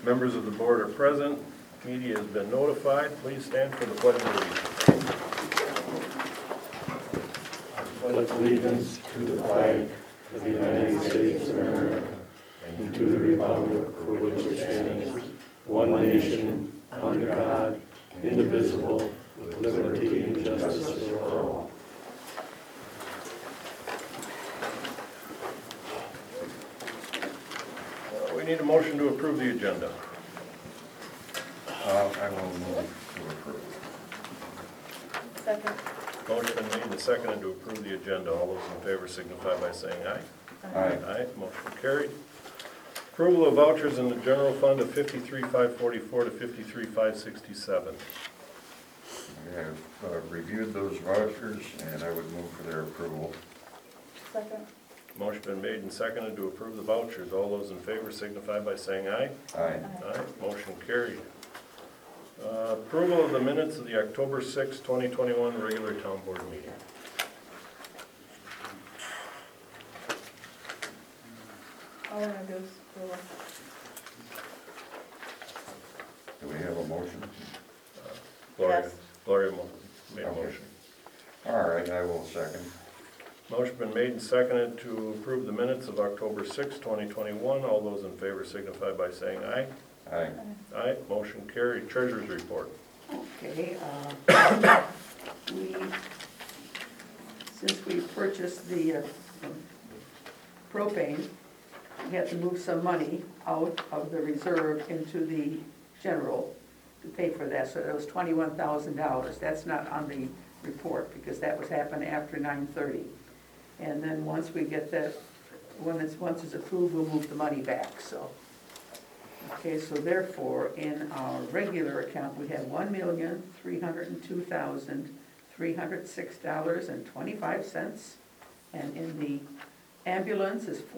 Members of the board are present. Media has been notified. Please stand for the pledge of allegiance. Pledge allegiance to the flag of the United States of America and to the republic for which it stands, one nation, under God, indivisible, with liberty and justice for all. We need a motion to approve the agenda. I will move to approve. Second. Motion been made and seconded to approve the agenda. All those in favor signify by saying aye. Aye. Aye, motion carried. Approval of vouchers in the general fund of 53,544 to 53,567. We have reviewed those vouchers, and I would move for their approval. Second. Motion been made and seconded to approve the vouchers. All those in favor signify by saying aye. Aye. Aye, motion carried. Approval of the minutes of the October 6, 2021 regular town board meeting. All we're gonna do is approve. Do we have a motion? Gloria, Yes. Gloria made a Okay. motion. All right, I will second. Motion been made and seconded to approve the minutes of October 6, 2021. All those in favor signify by saying aye. Aye. Aye, motion carried. Treasurer's report. Okay, since we purchased the propane, we had to move some money out of the reserve into the general to pay for that, so that was $21,000. That's not on the report, because that was happening after 9:30. And then once we get that, once it's approved, we'll move the money back, so. Okay, so therefore, in our regular account, we have $1,302,306.25. And in the ambulance is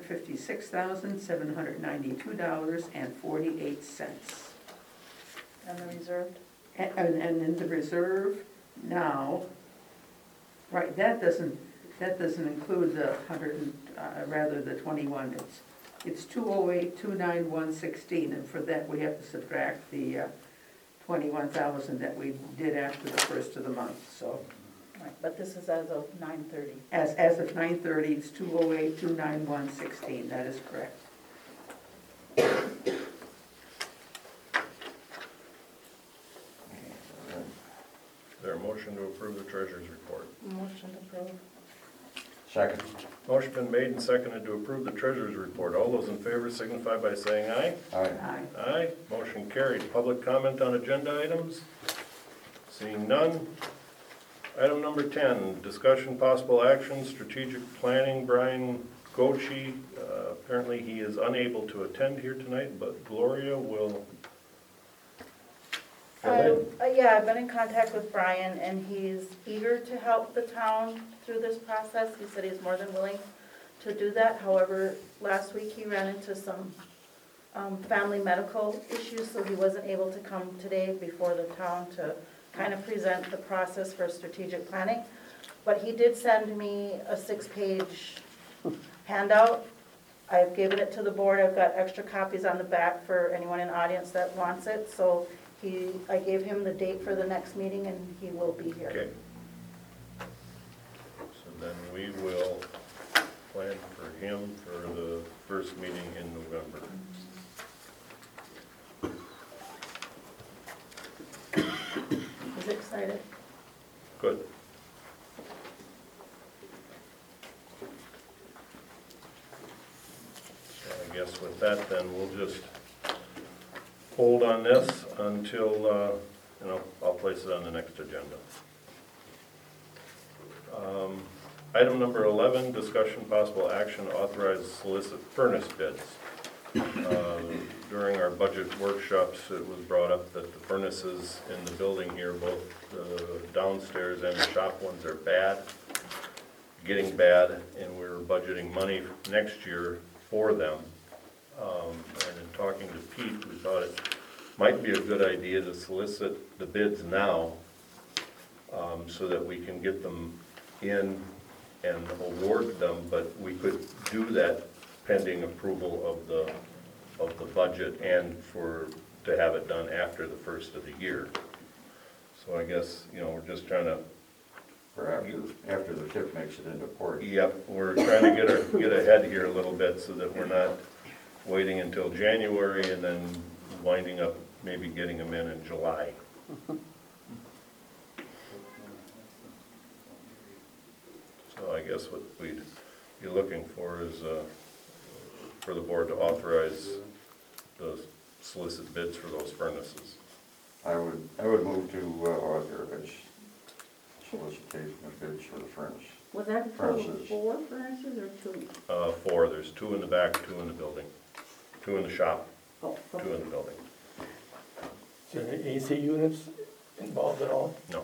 $456,792.48. And the reserved? And in the reserve now, right, that doesn't include the the 21. It's 208,291.16, and for that we have to subtract the 21,000 that we did after the first of the month, so. Right, but this is as of 9:30. As of 9:30, it's 208,291.16, that is correct. Is there a motion to approve the treasurer's report? Motion to approve. Second. Motion been made and seconded to approve the treasurer's report. All those in favor signify by saying aye. Aye. Aye. Aye, motion carried. Public comment on agenda items? Seeing none. Item number 10, discussion possible action, strategic planning. Brian Gochi, apparently he is unable to attend here tonight, but Gloria will fill in. Yeah, I've been in contact with Brian, and he's eager to help the town through this process. He said he's more than willing to do that. However, last week he ran into some family medical issues, so he wasn't able to come today before the town to kind of present the process for strategic planning. But he did send me a 6-page handout. I've given it to the board. I've got extra copies on the back for anyone in the audience that wants it. So I gave him the date for the next meeting, and he will be here. Okay. So then we will plan for him for the first meeting in November. He's excited. Good. So I guess with that, then we'll just hold on this until, I'll place it on the next agenda. Item number 11, discussion possible action to authorize solicit furnace bids. During our budget workshops, it was brought up that the furnaces in the building here, both the downstairs and the shop ones, are bad, getting bad, and we're budgeting money next year for them. And in talking to Pete, we thought it might be a good idea to solicit the bids now, so that we can get them in and award them, but we could do that pending approval of the of the budget and to have it done after the first of the year. So I guess, we're just trying to, Or after the tip makes it into port. we're trying to get ahead here a little bit so that we're not waiting until January and then winding up maybe getting them in July. So I guess what we'd be looking for is for the board to authorize the solicit bids for those furnaces. I would move to authorize solicitation of bids for the furnace. Was that a total of Furnaces. 4 furnaces or 2? 4, there's 2 in the back, 2 in the building, 2 in the shop, Oh, 2 in the building. Is there any AC units involved at all? No.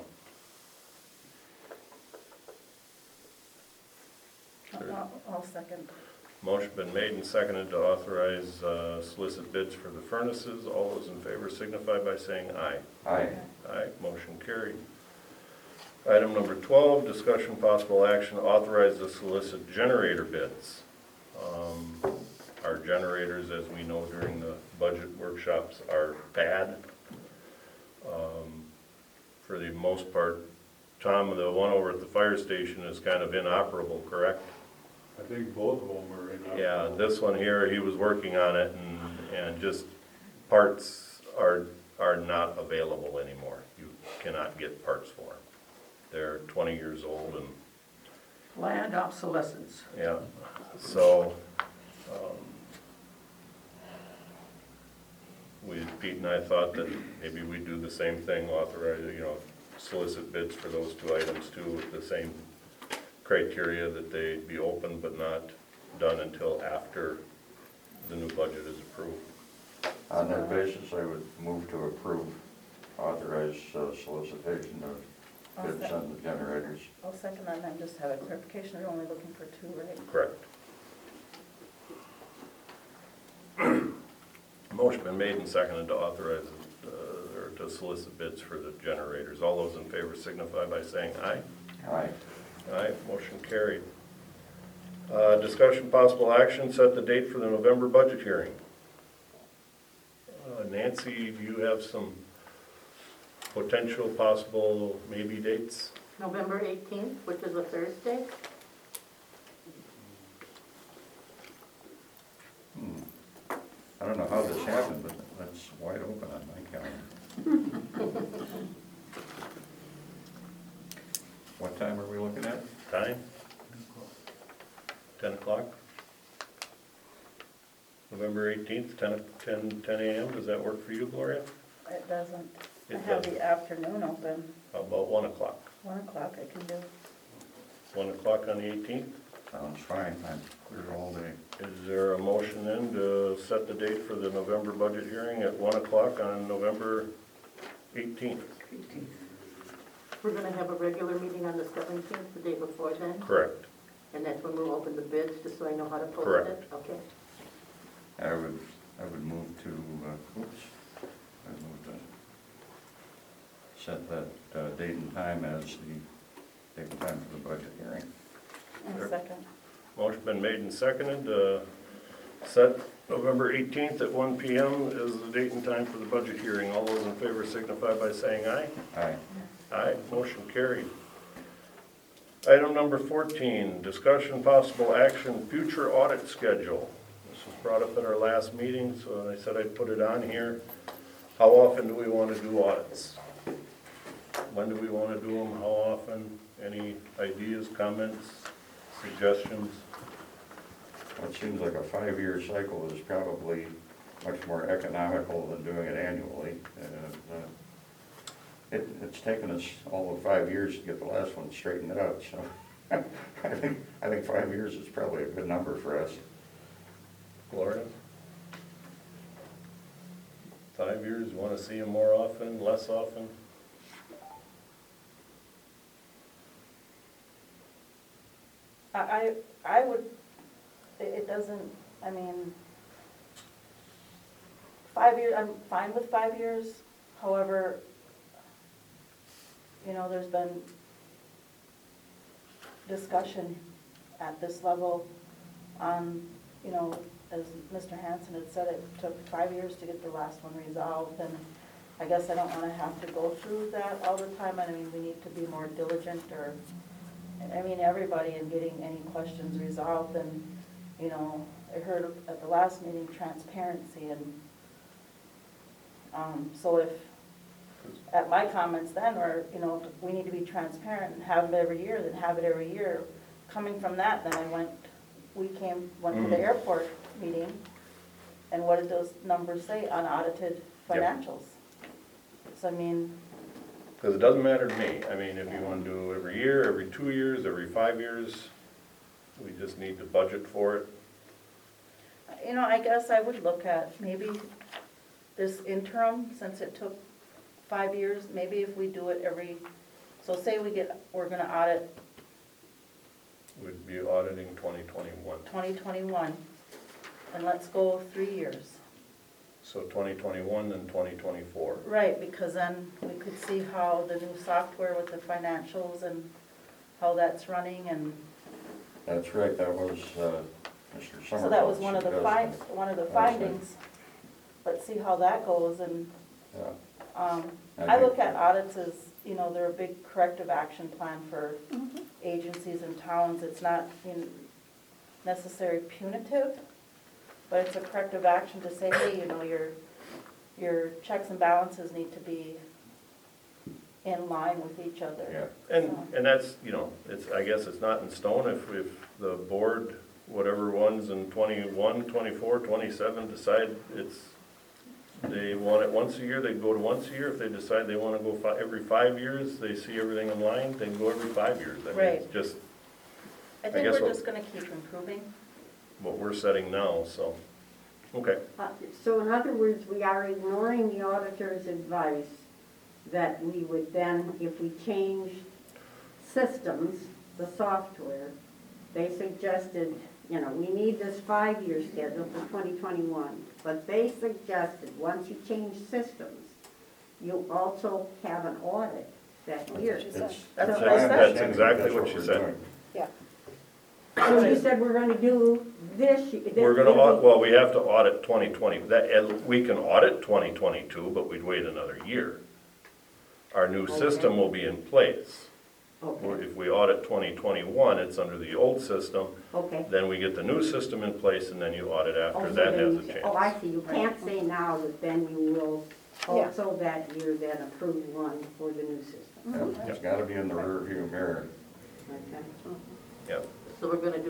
I'll second. Motion been made and seconded to authorize solicit bids for the furnaces. All those in favor signify by saying aye. Aye. Aye, motion carried. Item number 12, discussion possible action, authorize the solicit generator bids. Our generators, as we know during the budget workshops, are bad. For the most part, Tom, the one over at the fire station is kind of inoperable, correct? I think both of them are in. Yeah, this one here, he was working on it and just parts are not available anymore. You cannot get parts for them. They're 20 years old and, Planned obsolescence. yeah, so, Pete and I thought that maybe we'd do the same thing, authorize, solicit bids for those 2 items too, with the same criteria that they be open but not done until after the new budget is approved. On that basis, I would move to approve, authorize solicitation of bids on the generators. I'll second that, and I just have a clarification, you're only looking for 2, right? Correct. Motion been made and seconded to authorize, or to solicit bids for the generators. All those in favor signify by saying aye. Aye. Aye, motion carried. Discussion possible action, set the date for the November budget hearing. Nancy, do you have some potential possible maybe dates? November 18th, which is a Thursday. I don't know how this happened, but that's wide open on my calendar. What time are we looking at? Time? 10 o'clock? November 18th, 10 a.m., does that work for you, Gloria? It doesn't. I It have doesn't. the afternoon open, How about 1 o'clock? 1 o'clock I can do. 1 o'clock on the 18th? Sounds fine, I'm clear all day. Is there a motion then to set the date for the November budget hearing at 1 o'clock on November 18th? We're going to have a regular meeting on the 17th, the day before then, Correct. and that's when we'll open the bids, just so I know how to post Correct. it. Okay. I would move to, I would move to set that date and time as the date and time for the budget hearing. And Sure. second. Motion been made and seconded to set November 18th at 1 p.m. as the date and time for the budget hearing. All those in favor signify by saying aye. Aye. Aye, motion carried. Item number 14, discussion possible action, future audit schedule. This was brought up at our last meeting, so I said I'd put it on here. How often do we want to do audits? When do we want to do them? How often? Any ideas, comments, suggestions? Well, it seems like a 5-year cycle is probably much more economical than doing it annually. It's taken us all of 5 years to get the last one straightened out, so I think 5 years is probably a good number for us. Gloria? 5 years, you want to see them more often, less often? I would, it doesn't, I mean, 5 years, I'm fine with 5 years. However, there's been discussion at this level on, as Mr. Hanson had said, it took 5 years to get the last one resolved, and I guess I don't wanna have to go through that all the time. I mean, we need to be more diligent, or, I mean, everybody in getting any questions resolved, and, you know, I heard at the last meeting, transparency, and, so if, at my comments then, or, you know, we need to be transparent and have it every year, then have it every year. Coming from that, then I went to the airport meeting, and what did those numbers say? Unaudited financials. So, I mean, Because it doesn't matter to me. I mean, if you want to do every year, every 2 years, every 5 years, we just need to budget for it. you know, I guess I would look at maybe this interim, since it took 5 years, maybe if we do it every, so say we're gonna audit We'd be auditing 2021. 2021, and let's go 3 years. So 2021 and 2024. Right, because then we could see how the new software with the financials and how that's running, and That's right, that was Mr. Summerfield's so that was one of the suggestion. findings. That's Let's see how that goes, and Yeah. I look at audits as, you know, they're a big corrective action plan for agencies and towns. It's not necessarily punitive, but it's a corrective action to say, hey, you know, your checks and balances need to be in line with each other. Yeah. And that's, you know, I guess it's not in stone. If the board, whatever ones in 21, 24, 27 decide they want it once a year, they go to once a year. If they decide they want to go every 5 years, they see everything in line, they can go every 5 years. I mean, Right. it's just I think guess we're what- just gonna keep improving. what we're setting now, so, okay. So in other words, we are ignoring the auditor's advice that we would then, if we changed systems, the software, they suggested, you know, we need this 5-year schedule for 2021. But they suggested, once you change systems, you also have an audit that year. It's- That's it's what my I said. understanding That's exactly that's what she we're said. doing. So you said we're gonna do this. We're gonna, well, we have to audit 2020. We can audit 2022, but we'd wait another year. Our new system will be in place. Okay, If we audit 2021, it's under the old system, okay. then we get the new system in place, and then you audit after. Oh, so That then has a you- chance. Oh, I see, you can't say now that then you will Yeah. also that year then approve one for the new system. Yeah, It's gotta be in the rearview mirror. Okay. Yep. So we're gonna do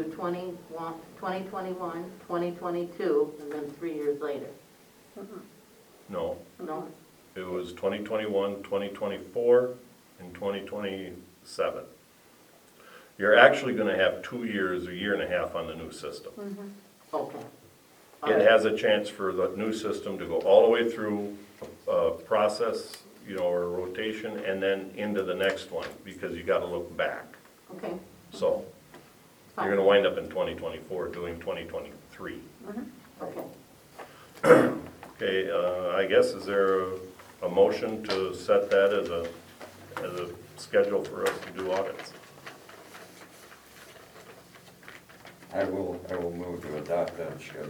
2021, 2022, and then 3 years later. No, No? it was 2021, 2024, and 2027. You're actually gonna have 2 years, a year and a half on the new system. Okay. It has a chance for the new system to go all the way through a process, you know, or a rotation, and then into the next one, because you gotta look back. Okay. So, you're gonna wind up in 2024 doing 2023. Okay. Okay, I guess, is there a motion to set that as a schedule for us to do audits? I will move to adopt that schedule.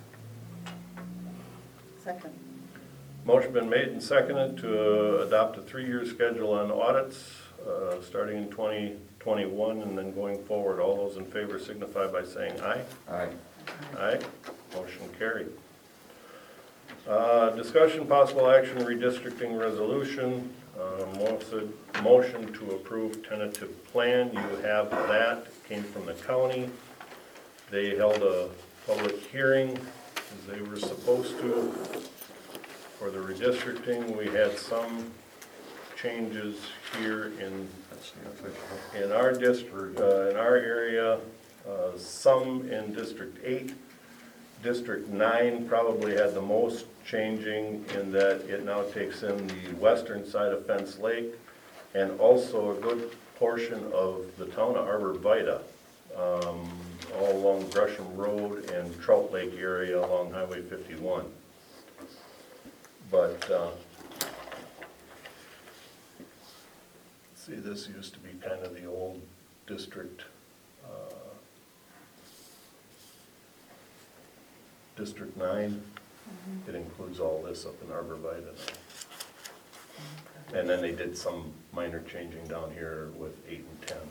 Second. Motion been made and seconded to adopt a 3-year schedule on audits, starting in 2021 and then going forward. All those in favor signify by saying aye. Aye. Aye. Motion carried. Discussion, possible action, redistricting resolution. Motion to approve tentative plan. You have that. Came from the county. They held a public hearing as they were supposed to for the redistricting. We had some changes here That's the official. in our district, in our area, some in District 8. District 9 probably had the most changing in that it now takes in the western side of Fence Lake and also a good portion of the town of Arborvita, all along Gresham Road and Trout Lake area along Highway 51. But, see, this used to be kind of the old district. District 9. It includes all this up in Arborvitae. And then they did some minor changing down here with 8 and 10,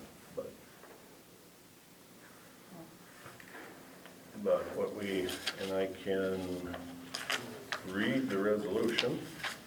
but what we, and I can read the resolution.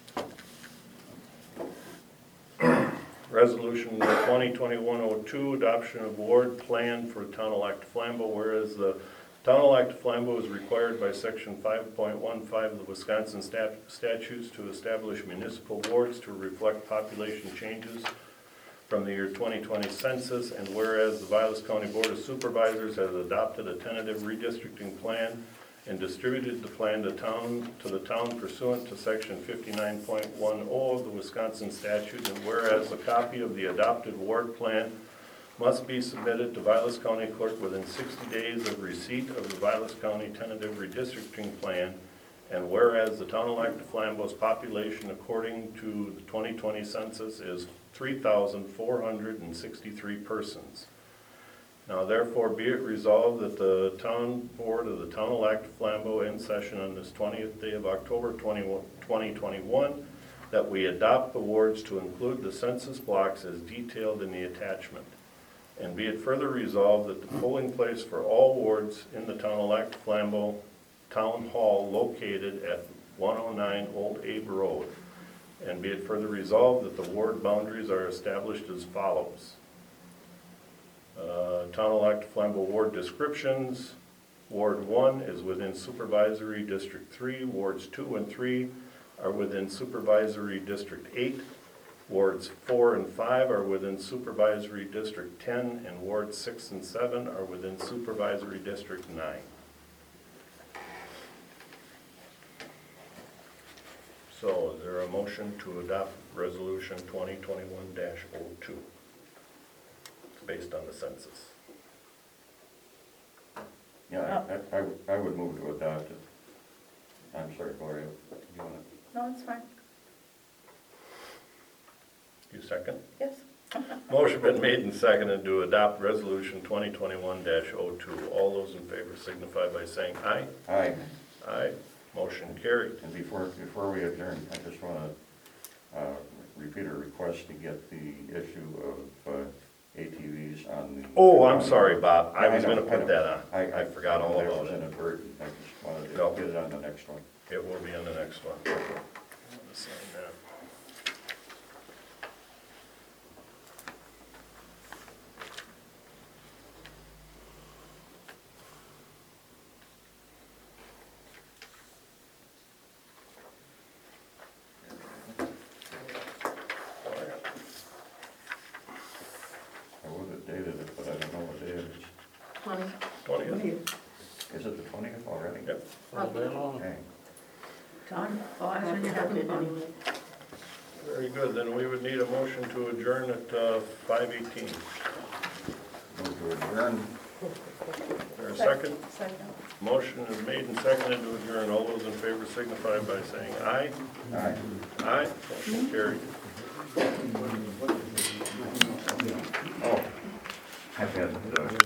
Resolution 2021-02, adoption of ward plan for Town of Lac Flambeau, whereas the Town of Lac Flambeau is required by section 5.15 of the Wisconsin statutes to establish municipal wards to reflect population changes from the year 2020 census, and whereas the Vilas County Board of Supervisors has adopted a tentative redistricting plan and distributed the plan to the town pursuant to section 59.10 of the Wisconsin statute, and whereas a copy of the adopted ward plan must be submitted to Vilas County Clerk within 60 days of receipt of the Vilas County tentative redistricting plan, and whereas the Town of Lac du Flambeau's population according to the 2020 census is 3,463 persons. Now therefore be it resolved that the Town Board of the Town of Lac du Flambeau in session on this 20th day of October 2021, that we adopt the wards to include the census blocks as detailed in the attachment. And be it further resolved that the polling place for all wards in the Town of Lac du Flambeau Town Hall located at 109 Old Abe Road. And be it further resolved that the ward boundaries are established as follows. Town of Lac du Flambeau ward descriptions. Ward 1 is within Supervisory District 3. Wards 2 and 3 are within Supervisory District 8. Wards 4 and 5 are within Supervisory District 10, and Wards 6 and 7 are within Supervisory District 9. So is there a motion to adopt Resolution 2021-02? It's based on the census. Yeah, I would move to adopt it. I'm sorry, Gloria, you want to? No, it's fine. You second? Yes. Motion been made and seconded to adopt Resolution 2021-02. All those in favor signify by saying aye. Aye. Aye. Motion carried. And before we adjourn, I just want to repeat a request to get the issue of ATVs on the... Oh, I'm sorry, Bob. I was know, going to put that on. I I forgot all That about was it. inadvertent. I just wanted No. to get it on the next one. It will be on the next one. I'm gonna sign that. I would have dated it, but I don't know what day it is. 20. 20th? Is it the 20th already? Yep. Okay. Tom, oh, I I'm have to sure have you it have anyway. Very good. Then we would need a motion to adjourn at 5:18. Move to adjourn. Is there a second? Second. Motion is made and seconded to adjourn. All those in favor signify by saying aye. Aye. Aye. Motion carried. Oh, I've had